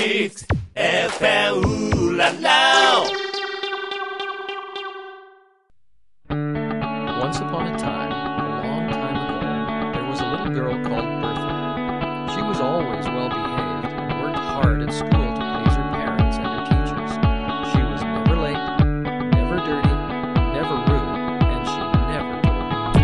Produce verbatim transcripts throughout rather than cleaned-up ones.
Mix エフエム ララ Once upon a time, a long time ago, there was a little girl called Bertha. She was always well behaved and worked hard at school to please her parents and her teachers. She was never late, never dirty, never rude, and she never told.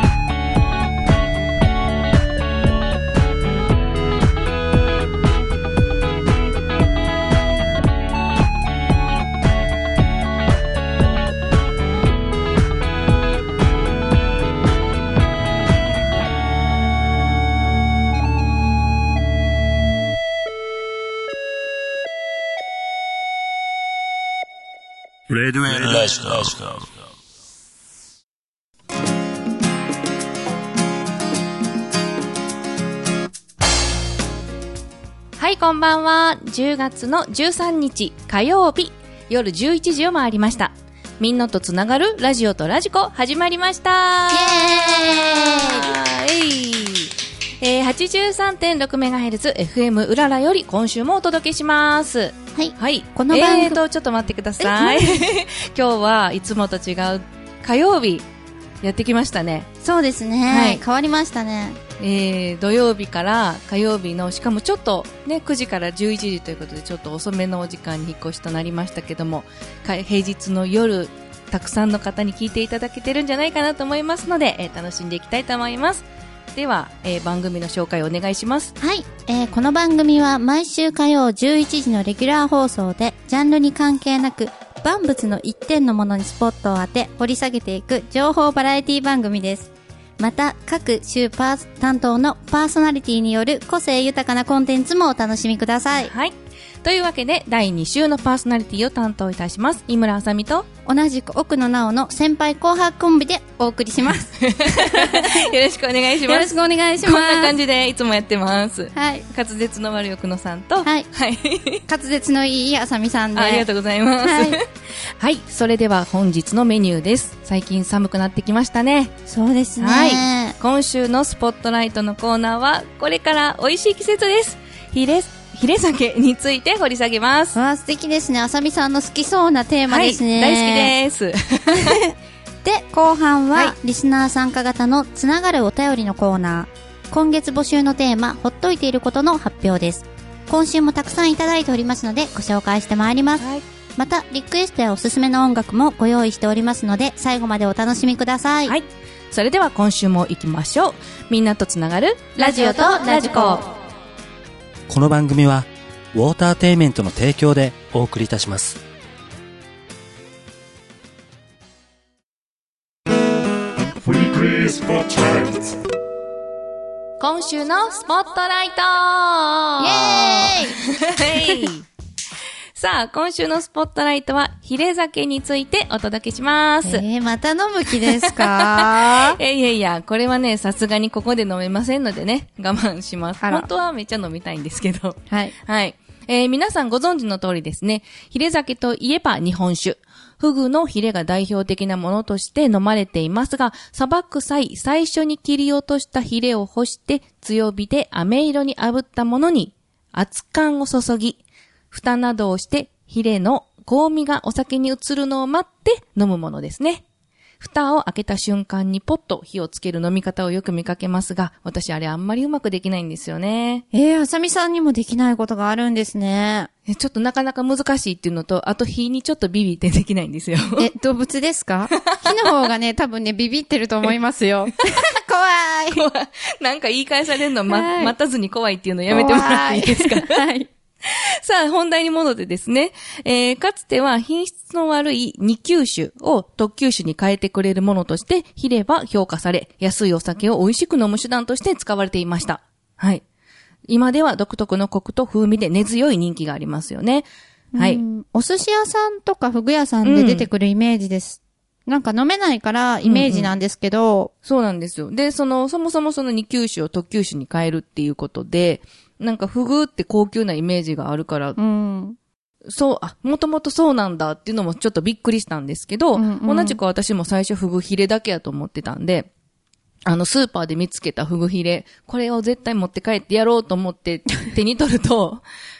レディオエルラジオ。 はい、こんばんは。じゅうがつのじゅうさんにち火曜日夜じゅういちじを回りました。みんなとつながるラジオとラジコ始まりました。イエーイ、えー、はちじゅうさんてんろくメガヘルツ エフエム うららより今週もお届けします。 はい、 はい、 この番組、 えーとちょっと待ってください。今日はいつもと違う火曜日やってきましたね。 そうですね、はい、変わりましたね。 えー、土曜日から火曜日のしかもちょっとねくじからじゅういちじということでちょっと遅めのお時間に引っ越しとなりましたけども、平日の夜たくさんの方に聞いていただけてるんじゃないかなと思いますので、えー、楽しんでいきたいと思います。では、えー、番組の紹介をお願いします。 はい、えー、この番組は毎週火曜じゅういちじのレギュラー放送でジャンルに関係なく万物の一点のものにスポットを当て掘り下げていく情報バラエティ番組です。また各週パー担当のパーソナリティによる個性豊かなコンテンツもお楽しみください。 はい、というわけでだいに週のパーソナリティを担当いたします井村あさみと同じく奥野直の先輩後輩コンビでお送りします。 よろしくお願いします。 よろしくお願いします。 こんな感じでいつもやってます。 はい、 滑舌の悪い奥野さんと、 はい、はい、滑舌のいいあさみさんで、 ありがとうございます。はい、はい、それでは本日のメニューです。最近寒くなってきましたね。 そうですね、 はい、今週のスポットライトのコーナーはこれから美味しい季節です。ヒレヒレ酒について掘り下げます。 わあ、素敵ですね。あさみさんの好きそうなテーマですね。 はい、大好きです。 で、後半は、 はい、 リスナー参加型のつながるお便りのコーナー。今月募集のテーマ、ほっといていることの発表です。今週もたくさんいただいておりますので、ご紹介してまいります。はい、また、リクエストやおすすめの音楽もご用意しておりますので、最後までお楽しみください。 はい。それでは今週も行きましょう。みんなとつながるラジオとラジコ。 この番組はウォーターテイメントの提供でお送りいたします。 今週のスポットライトイエーイさあ、今週のスポットライトはヒレ酒についてお届けします。 えー、また飲む気ですか？ いやいやいや、これはね、さすがにここで飲めませんのでね、我慢します。本当はめっちゃ飲みたいんですけど。 はい。 はい。えー、皆さんご存知の通りですね、ヒレ酒といえば日本酒。フグのヒレが代表的なものとして飲まれていますが、さばく際、最初に切り落としたヒレを干して強火で飴色に炙ったものに熱燗を注ぎ、蓋などをしてヒレの香味がお酒に移るのを待って飲むものですね。蓋を開けた瞬間にポッと火をつける飲み方をよく見かけますが、私あれあんまりうまくできないんですよね。 えー、あさみさんにもできないことがあるんですね。 え、ちょっとなかなか難しいっていうのと、あと火にちょっとビビってできないんですよ。 え、動物ですか？火の方がね、多分ね、ビビってると思いますよ。怖い。 怖い。なんか言い返されるの、ま、待たずに怖いっていうのやめてもらっていいですか？ はい。 さあ、本題に戻ってですね、えー、かつては品質の悪い二級酒を特級酒に変えてくれるものとして、ヒレは評価され、安いお酒を美味しく飲む手段として使われていました。はい。今では独特のコクと風味で根強い人気がありますよね。はい。 お寿司屋さんとかフグ屋さんで出てくるイメージです。うん、なんか飲めないからイメージなんですけど、うんうん、 そうなんですよ。で、その、そもそもその二級酒を特級酒に変えるっていうことで、なんかフグって高級なイメージがあるから、うん、そう、あ、もともとそうなんだっていうのもちょっとびっくりしたんですけど、うんうん、同じく私も最初フグヒレだけやと思ってたんで、あのスーパーで見つけたフグヒレ、これを絶対持って帰ってやろうと思って手に取ると、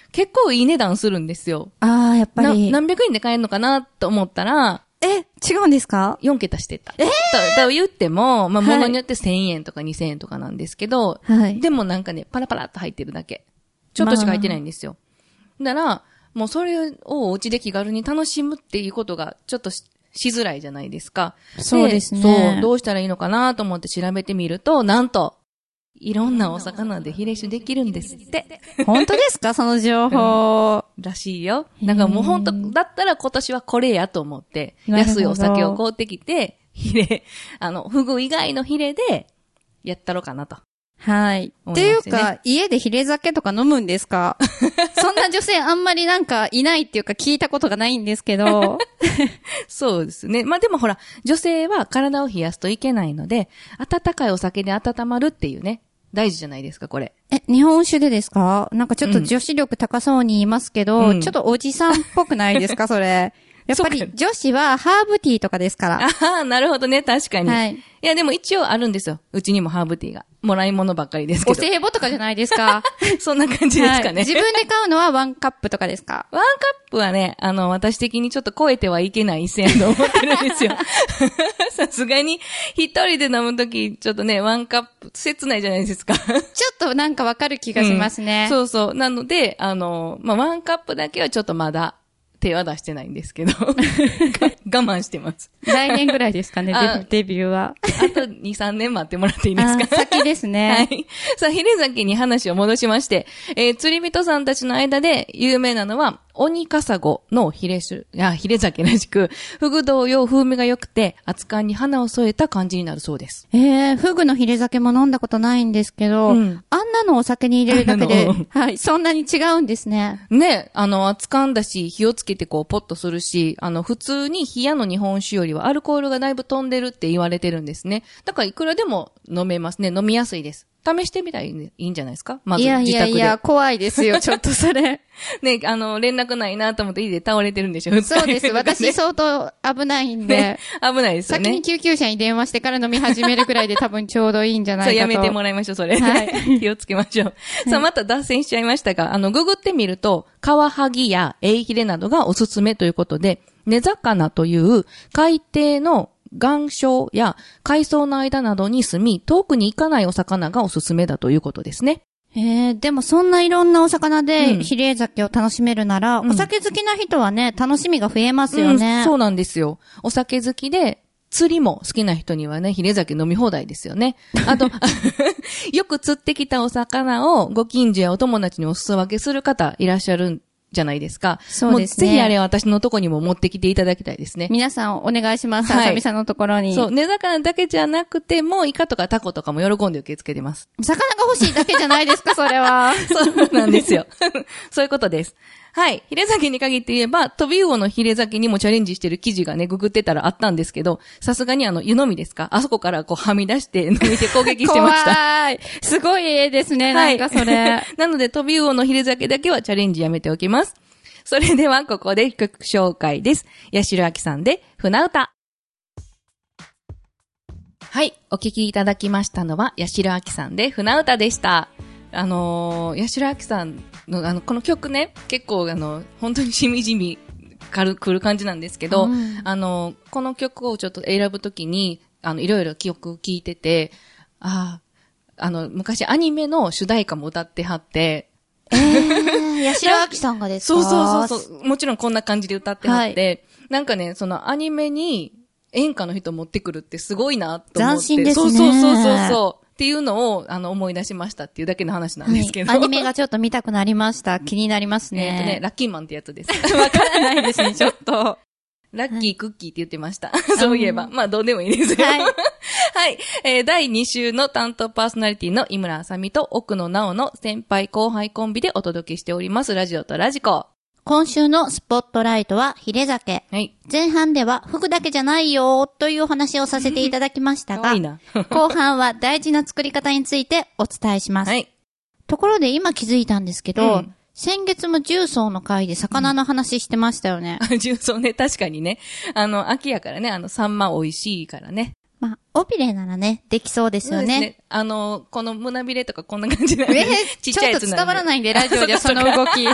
結構いい値段するんですよ。 ああ、やっぱり。 な何百円で買えるのかなと思ったら、 え、違うんですか？ よん 桁してた。 えー、 と、と言っても、まあ、 はい物によってせんえんとかにせんえんとかなんですけど、 はい。 でもなんかね、パラパラっと入ってるだけ。ちょっとしか入ってないんですよ。まあ、だから、もうそれをお家で気軽に楽しむっていうことがちょっとし、しづらいじゃないですか。 そうですね。 そう、どうしたらいいのかなと思って調べてみると、なんと、いろんなお魚でヒレ酒できるんですって。 本当ですか？その情報。 らしいよ。なんかもう本当、だったら今年はこれやと思って、安いお酒を買うてきて、ヒレ、あの、フグ以外のヒレで、やったろかなと。 はい。っていうか、家でヒレ酒とか飲むんですか？そんな女性あんまりなんかいないっていうか聞いたことがないんですけど。 そうですね。まあでもほら、女性は体を冷やすといけないので、温かいお酒で温まるっていうね、大事じゃないですか、これ。 え、日本酒でですか？なんかちょっと女子力高そうに言いますけど、うん、ちょっとおじさんっぽくないですか、それ。やっぱり女子はハーブティーとかですから。 ああ、なるほどね、確かに。 はい。 いや、でも一応あるんですよ。うちにもハーブティーが。もらい物ばっかりですけど。 お歳暮とかじゃないですか。 そんな感じですかね、はい。 自分で買うのはワンカップとかですか？ ワンカップはね、あの、私的にちょっと超えてはいけない一線と思ってるんですよ。さすがに、一人で飲むとき、ちょっとね、ワンカップ、切ないじゃないですか。ちょっとなんかわかる気がしますね、 うん。そうそう。なので、あの、まあ、ワンカップだけはちょっとまだ、手は出してないんですけど我慢してます。 来年ぐらいですかね、デビューは。 あとに、さんねん待ってもらっていいですか？ 先ですね。 はい。さあ、ヒレ酒に話を戻しまして、えー、釣り人さんたちの間で有名なのは、オニカサゴのヒレ酒、いや、ヒレ酒らしく、フグ同様風味が良くて、熱燗に花を添えた感じになるそうです。 えー、フグのヒレ酒も飲んだことないんですけど、うん、あんなのお酒に入れるだけで、はい、そんなに違うんですね。 ね、あの、熱燗だし、火をつけてこう、ポッとするし、あの、普通に冷やの日本酒よりはアルコールがだいぶ飛んでるって言われてるんですね。だからいくらでも飲めますね。飲みやすいです。試してみたらいいんじゃないですか？まず自宅で。いやいやいや、 怖いですよ、ちょっとそれ。 ね、あの、連絡ないなと思って家で倒れてるんでしょ？ そうです。私相当危ないんで。 ね、危ないですよね。 先に救急車に電話してから飲み始めるくらいで多分ちょうどいいんじゃないかと。 そう、やめてもらいましょう、それ。はい。気をつけましょう。さあ、また脱線しちゃいましたが、あの、ググってみると、カワハギやエイヒレなどがおすすめということで、根魚という海底の岩礁や海藻の間などに住み、遠くに行かないお魚がおすすめだということですね。 へえ、でもそんないろんなお魚でヒレ酒を楽しめるなら、うん、お酒好きな人はね、楽しみが増えますよね、 うん。そうなんですよ。お酒好きで、釣りも好きな人にはね、ヒレ酒飲み放題ですよね。あと、よく釣ってきたお魚をご近所やお友達にお裾分けする方いらっしゃるんじゃないですか。 そうですね。 もうぜひあれは私のとこにも持ってきていただきたいですね。 皆さんお願いします。あさみさんのところに。 そう、根魚だけじゃなくても、イカとかタコとかも喜んで受け付けてます。 魚が欲しいだけじゃないですか、それは。 そうなんですよ。そういうことです。はい。ヒレ酒に限って言えば、トビウオのヒレ酒にもチャレンジしてる記事がね、ググってたらあったんですけど、さすがにあの、湯飲みですか？あそこからこう、はみ出して抜いて攻撃してました。 怖い。すごい絵ですね、はい、なんかそれ。 なので、トビウオのヒレ酒だけはチャレンジやめておきます。それでは、ここで曲紹介です。八代亜紀さんで、船歌。はい。お聴きいただきましたのは、八代亜紀さんで、船歌でした。あのー、八代亜紀さんの、あの、この曲ね、結構、あの、本当にしみじみ、かる、くる感じなんですけど、うん、あの、この曲をちょっと選ぶときに、あの、いろいろ記憶聞いてて、ああ、あの、昔アニメの主題歌も歌ってはって、 えー、八代亜紀さんがですか？ そうそうそうそう。もちろんこんな感じで歌ってはって、はい、なんかね、そのアニメに演歌の人持ってくるってすごいなと思って。 斬新ですね。 そうそうそうそうそう。っていうのを、あの、思い出しましたっていうだけの話なんですけど。 はい、アニメがちょっと見たくなりました。気になりますね。 えっとね、ラッキーマンってやつです。 わからないですね、ちょっと。 ラッキークッキーって言ってました。そういえば。まあ、どうでもいいですよ。はい。はい。えー、だいに週の担当パーソナリティの井村あさみと奥野直の先輩後輩コンビでお届けしております。ラジオとラジコ。 今週のスポットライトはヒレ酒。はい。前半ではフグだけじゃないよというお話をさせていただきましたが、いいな後半は大事な作り方についてお伝えします。はい。ところで今気づいたんですけど、うん先月も重曹の回で魚の話してましたよね。 うん、重曹ね、確かにね。あの、秋やからね、あの、サンマ美味しいからね。 まあ、尾びれならね、できそうですよね。そうですね。 あの、この胸びれとかこんな感じなんで、 えー、ちっちゃいやつなんで。ちょっと伝わらないんで、ラジオでその動き。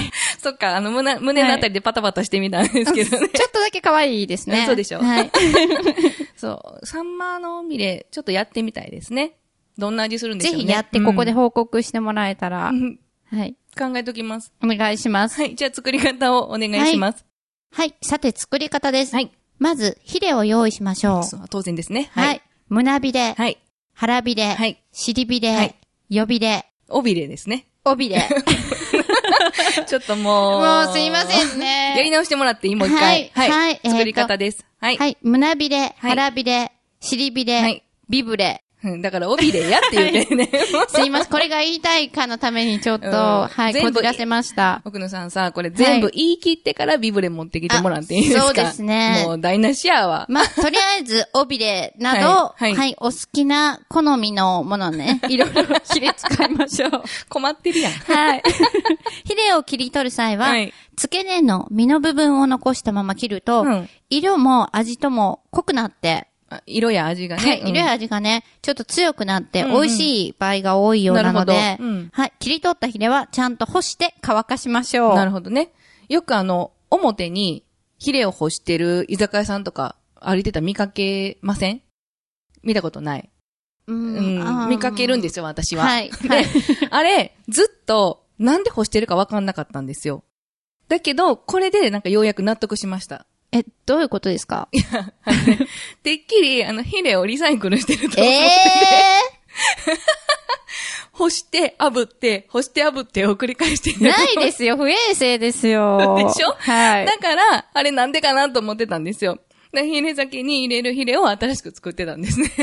そっか、あの、胸、胸のあたりでパタパタしてみたんですけどね。 ちょっとだけ可愛いですね。 そうでしょ。 はい。 そう。サンマの尾びれ、ちょっとやってみたいですね。どんな味するんでしょうね。 ぜひやってここで報告してもらえたら、 うん、 はい。 考えときます。 お願いします。 はい。じゃあ作り方をお願いします。 はい。はい。さて作り方です。 はい。 まず、ヒレを用意しましょう。 そう当然ですね。 はい。はい、胸びれ。 はい。 腹びれ。 はい。 尻びれ。はい。よびれ。 尾びれですね。 尾びれ。 ちょっともう。 もうすいませんね。 やり直してもらっていいもう一回。はい。はい。作り方です。はい。 はい。胸びれ。腹びれ。尻びれ。はい。ビブレ。 だから、尾びれやって言ってね。 すいません。これが言いたいかのためにちょっと、うん、はい、こじらせました。 奥野さんさ、これ全部言い切ってからビブレ持ってきてもらっていいですか？ そうですね。 もう台無しやわ。 まあ、とりあえず、尾びれなど、はい、はい、はい、お好きな好みのものね、いろいろヒレ使いましょう。 困ってるやん。 はい。ヒレを切り取る際は、はい、付け根の身の部分を残したまま切ると、うん、色も味とも濃くなって、 色や味がね。 はい、うん、色や味がね、ちょっと強くなって美味しい場合が多いようなので、うんうん、はい、切り取ったヒレはちゃんと干して乾かしましょう。 なるほどね。よくあの、表にヒレを干してる居酒屋さんとか歩いてたら見かけません？見たことない。うん、うん、見かけるんですよ、私は。はい。で、はい、あれ、ずっとなんで干してるかわかんなかったんですよ。だけど、これでなんかようやく納得しました。 え、どういうことですか？ いや、あのね、てっきり、あの、ヒレをリサイクルしてると思って。えー、干して、炙って、干して炙ってを繰り返してる。 ないですよ。不衛生ですよ。 でしょ？ はい。 だから、あれなんでかなと思ってたんですよ。でヒレ酒に入れるヒレを新しく作ってたんですね。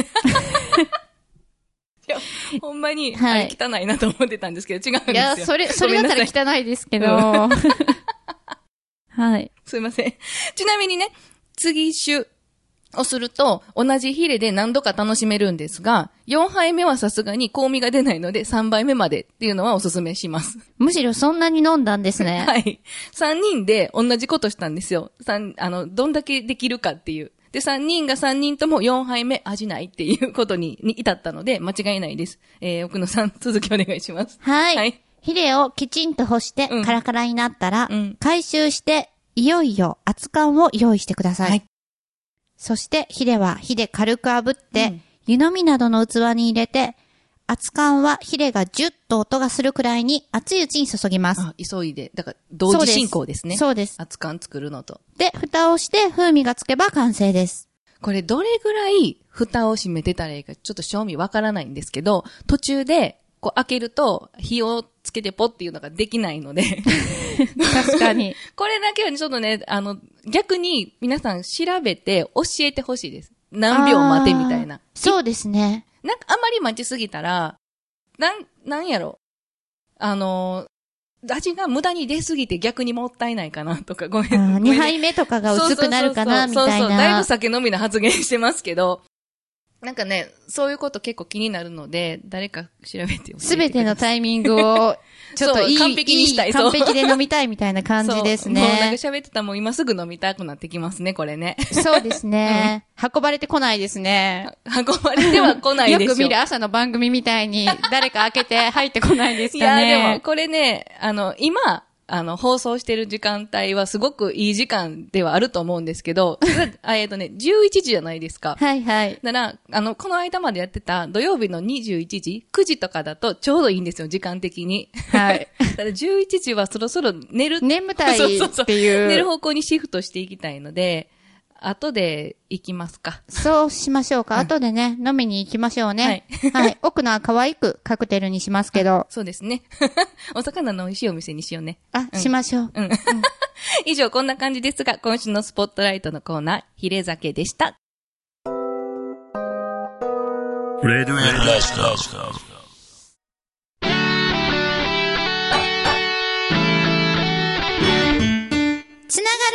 いや、ほんまに、はい、あれ汚いなと思ってたんですけど、違うんですよ。いや、 それ、それだったら汚いですけど。はい。 すいません。ちなみにね、継酒をすると、同じヒレで何度か楽しめるんですが、よんはいめはさすがに香味が出ないので、さんばいめまでっていうのはおすすめします。 むしろそんなに飲んだんですね。 はい。さんにんで同じことしたんですよ。三、あの、どんだけできるかっていう。で、さんにんがさんにんともよんはいめ味ないっていうことに、に至ったので、間違いないです。えー、奥野さん、続きお願いします。 はい。はい。ヒレをきちんと干してカラカラになったら、うん、回収して、いよいよ熱燗を用意してください。はい、そしてヒレは火で軽く炙って、うん、湯飲みなどの器に入れて、熱燗はヒレがジュッと音がするくらいに熱いうちに注ぎます。 あ、急いで。だから同時進行ですね。 そうです。 熱燗作るのと。 で、蓋をして風味がつけば完成です。 これどれぐらい蓋を閉めてたらいいかちょっと正味わからないんですけど、途中でこう開けると火をつけてポっていうのができないので確かにこれだけはちょっとね、あの逆に皆さん調べて教えてほしいです。何秒待てみたいな。 そうですね。 なんかあまり待ちすぎたらなん、なんやろあの味が無駄に出すぎて逆にもったいないかなとか、ごめん。 にはいめとかが薄くなるかなみたいな。 そうそう、だいぶ酒飲みの発言してますけど、なんかね、そういうこと結構気になるので、誰か調べてすべてのタイミングを、ちょっといい、 完璧にしたい。 いい完璧で飲みたいみたいな感じですね。もうなんか喋ってたらもう今すぐ飲みたくなってきますね、これね。 そうですね。うん、運ばれてこないですね。 運ばれては来ないでしょ。 よく見る朝の番組みたいに、誰か開けて入ってこないですかね。 いや、でもこれね、あの、今、あの、放送してる時間帯はすごくいい時間ではあると思うんですけど、えっとね、じゅういちじじゃないですか。 はいはい。 だから、あの、この間までやってた土曜日のにじゅういちじ、くじとかだとちょうどいいんですよ、時間的に。 はい。 だからじゅういちじはそろそろ寝る。 眠たいっていう。そうそうそう。 寝る方向にシフトしていきたいので、後で行きますか。 そうしましょうか。うん、後でね、飲みに行きましょうね。はい。はい。奥のは可愛くカクテルにしますけど。 そうですね。お魚の美味しいお店にしようね。 あ、うん、しましょう。うん。うん、 以上、こんな感じですが、今週のスポットライトのコーナー、ヒレ酒でした。レディオラジオ。 つながる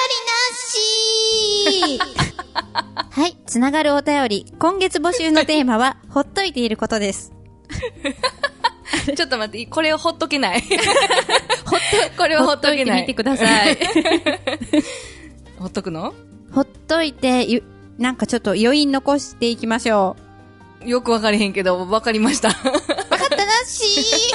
お便りなしはい、つながるお便り。今月募集のテーマは、ほっといていることです。 ちょっと待って、これをほっとけない。ほっと、これをほっとけない。 ほっといてみてください。 ほっとくの？ ほっといて、なんかちょっと余韻残していきましょう。よくわかりへんけど、わかりました。 わかったなしー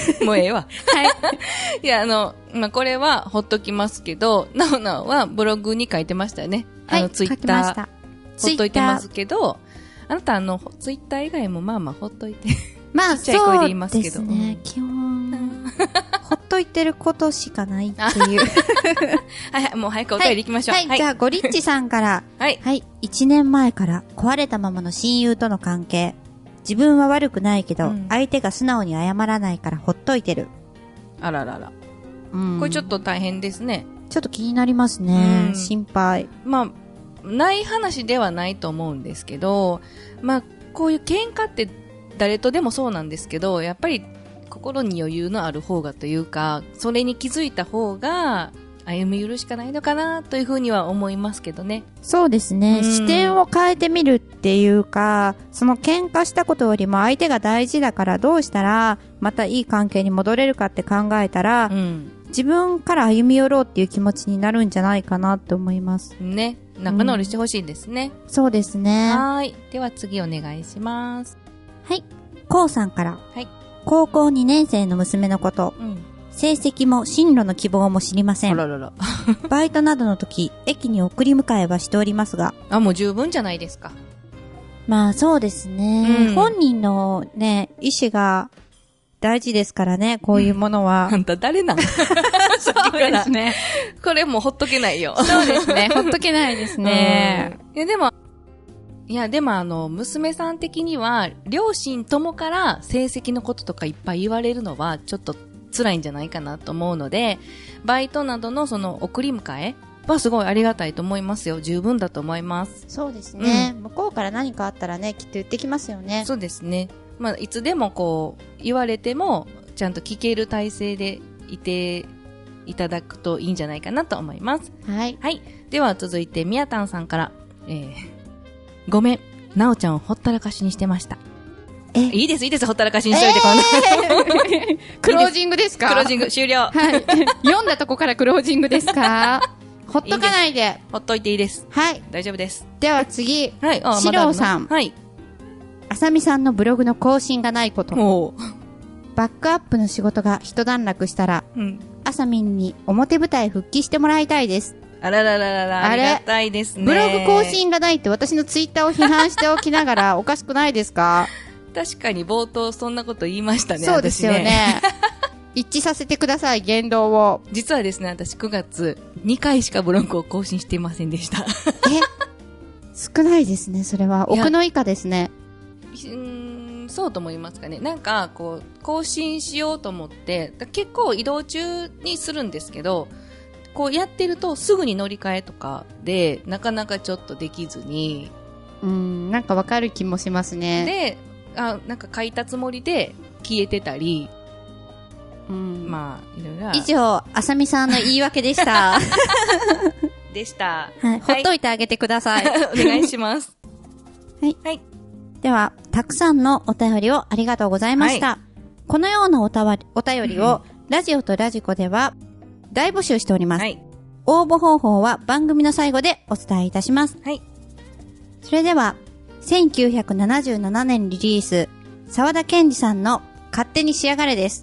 もうええわ。 はい。 いや、あの、まあ、これはほっときますけど、なおなおはブログに書いてましたよね。 はい、 あの、ツイッ書きましター。 た。 ほっといてますけど、あなたあの、ツイッター以外もまあまあほっといて。 まあ、 ちっちゃい声でそう言いますけどですね。基本、ほっといてることしかないっていう。 はいはい、もう早くお便り行きましょう。 はい、はい、じゃあ、ゴリッチさんから。 はい。 はい。一年前から壊れたままの親友との関係。自分は悪くないけど、うん、相手が素直に謝らないからほっといてる。 あららら。 うん。 これちょっと大変ですね。 ちょっと気になりますね。心配。 まあ、ない話ではないと思うんですけど、まあ、こういう喧嘩って誰とでもそうなんですけど、やっぱり心に余裕のある方がというか、それに気づいた方が歩み寄るしかないのかなというふうには思いますけどね。 そうですね。視点を変えてみるっていうか、その喧嘩したことよりも相手が大事だからどうしたらまたいい関係に戻れるかって考えたら、うん、自分から歩み寄ろうっていう気持ちになるんじゃないかなと思います。 ね。仲直りしてほしいですね。 うん、そうですね。 はい。では次お願いします。 はい。こうさんから。 はい。 高校にねん生の娘のこと。うん。成績も進路の希望も知りません。 あららら。 バイトなどの時、駅に送り迎えはしておりますが。 あ、もう十分じゃないですか。 まあそうですね。うん、本人のね、意思が大事ですからね、こういうものは。 あんた誰なんそうですね。 これもうほっとけないよ。 そうですね。ほっとけないですね。 いやでも、いやでもあの、娘さん的には、両親ともから成績のこととかいっぱい言われるのは、ちょっと辛いんじゃないかなと思うので、バイトなどのその送り迎えはすごいありがたいと思いますよ。十分だと思います。 そうですね。うん、向こうから何かあったらね、きっと言ってきますよね。 そうですね。まあ、いつでもこう、言われても、ちゃんと聞ける体制でいていただくといいんじゃないかなと思います。 はい。 はい。では続いて、みやたんさんから、えー、ごめん、なおちゃんをほったらかしにしてました。えいいです、いいです、ほったらかしにしといて、 えー、こんな。クロージングですか？ クロージング、終了。 はい。読んだとこからクロージングですか？ほっとかないで。いいほっといていいです。 はい。 大丈夫です。 では次。 はい。あ、 しろうさん。 はい。 あさみさんのブログの更新がないこと。 おバックアップの仕事が一段落したら、うん、あさみんに表舞台復帰してもらいたいです。 あららららら、ありがたいですね。 ブログ更新がないって私のツイッターを批判しておきながらおかしくないですか？ 確かに冒頭そんなこと言いましたね。 そうですよね。ね一致させてください、言動を。 実はですね、私くがつにかいしかブログを更新していませんでした。 え少ないですね、それは。奥の以下ですね。 うーん、そうと思いますかね。なんか、こう、更新しようと思って、結構移動中にするんですけど、こうやってるとすぐに乗り換えとかで、なかなかちょっとできずに。 うーん、なんかわかる気もしますね。 で、あ、なんか書いたつもりで消えてたり、 うん、 まあ、いろいろ。 以上、あさみさんの言い訳でした。 でした。 はい。ほっといてあげてください。 お願いします。 はい。 はい。 では、たくさんのお便りをありがとうございました。はい、このようなおたわお便りを、うん、ラジオとラジコでは大募集しております。はい。応募方法は番組の最後でお伝えいたします。 はい。 それでは、せんきゅうひゃくななじゅうななねんリリース、沢田研二さんの勝手に仕上がれです。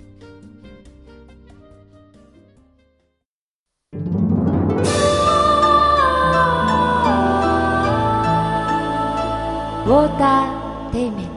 ウォーターテイメント。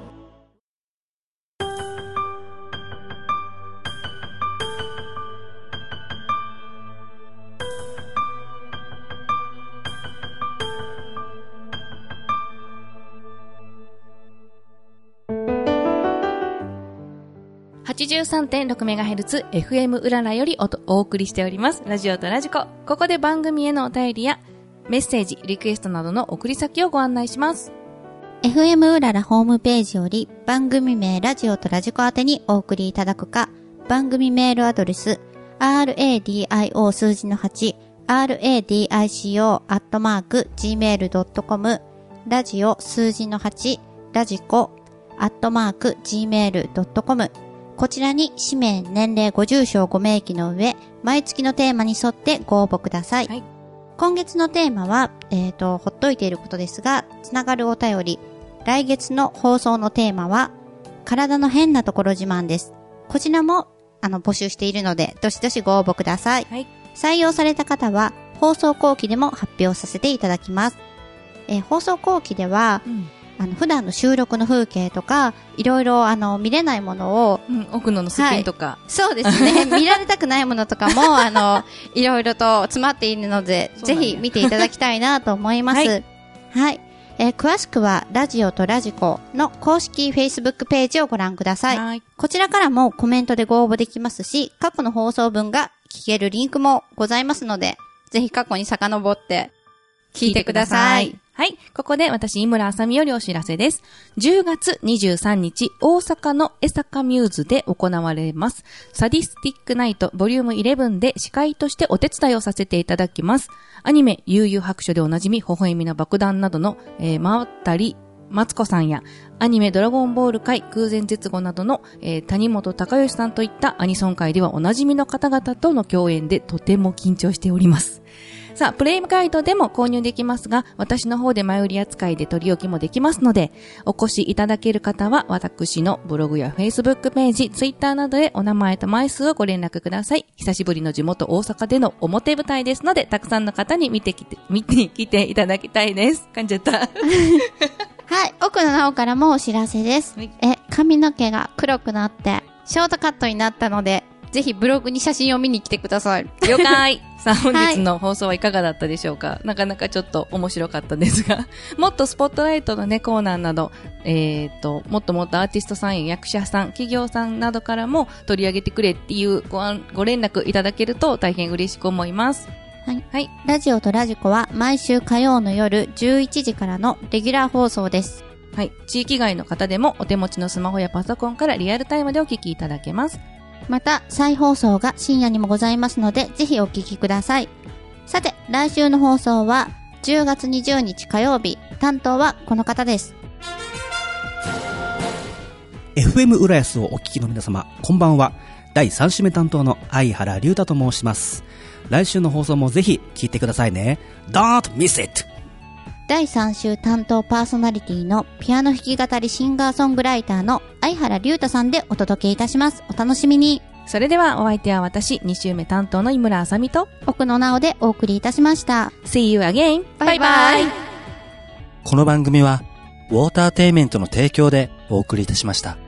はちじゅうさんてんろくメガヘルツ エフエム うららより お, お送りしております。ラジオとラジコ。ここで番組へのお便りやメッセージ、リクエストなどの送り先をご案内します。 エフエム うららホームページより番組名ラジオとラジコ宛てにお送りいただくか、番組メールアドレス アールエーディーアイオー 数字のはち アールエーディーアイシーオー アットマーク ジーメールドットコム ラジオ数字のはちラジコアットマーク ジーメールドットコム こちらに氏名、年齢、ご住所、ご名義の上、毎月のテーマに沿ってご応募ください。はい、今月のテーマは、えっと、ほっといていることですが、つながるお便り。来月の放送のテーマは、体の変なところ自慢です。 こちらも、あの、募集しているので、どしどしご応募ください。 はい。 採用された方は、放送後期でも発表させていただきます。えー、放送後期では、うん、あの、普段の収録の風景とか、いろいろ、あの、見れないものを、 うん、奥野のすっぴんとか、はい。 そうですね。見られたくないものとかも、あの、いろいろと詰まっているので、ぜひ見ていただきたいなと思います。はい。はい。えー、詳しくは、ラジオとラジコの公式 Facebook ページをご覧ください。はい。こちらからもコメントでご応募できますし、過去の放送分が聞けるリンクもございますので、ぜひ過去に遡って聞いてください。 はい。ここで私、井村あさみよりお知らせです。じゅうがつにじゅうさんにち、大阪の江坂ミューズで行われます。サディスティックナイトボリュームじゅういちで司会としてお手伝いをさせていただきます。アニメ、悠々白書でおなじみ、微笑みな爆弾などの、えー、まったり、マツコさんや、アニメドラゴンボール界空前絶後などの、えー、谷本隆義さんといったアニソン界ではおなじみの方々との共演でとても緊張しております。さあ、プレイガイドでも購入できますが、私の方で前売り扱いで取り置きもできますので、お越しいただける方は、私のブログや Facebook ページ、Twitter などでお名前と枚数をご連絡ください。久しぶりの地元大阪での表舞台ですので、たくさんの方に見てきて、見てきていただきたいです。噛んじゃった。はい、 奥野直からもお知らせです。はい、え、髪の毛が黒くなって、ショートカットになったので、ぜひブログに写真を見に来てください。 了解。さあ、本日の放送はいかがだったでしょうか。はい、なかなかちょっと面白かったですが、もっとスポットライトのね、コーナーなど、えっと、もっともっとアーティストさんや役者さん、企業さんなどからも取り上げてくれっていうご、ご連絡いただけると大変嬉しく思います。 はい。はい。ラジオとラジコは毎週火曜の夜じゅういちじからのレギュラー放送です。 はい。地域外の方でもお手持ちのスマホやパソコンからリアルタイムでお聞きいただけます。 また、再放送が深夜にもございますので、ぜひお聞きください。さて、来週の放送は、じゅうがつにじゅうにち火曜日、担当はこの方です。 エフエム 浦安をお聞きの皆様、こんばんは。だいさん週目担当の相原龍太と申します。来週の放送もぜひ聞いてくださいね。Don't miss it! だいさん週担当パーソナリティのピアノ弾き語りシンガーソングライターの相原龍太さんでお届けいたします。お楽しみに。 それではお相手は私、に週目担当の井村あさみと奥野直でお送りいたしました。 See you again! バイバイ。 この番組はウォーターテイメントの提供でお送りいたしました。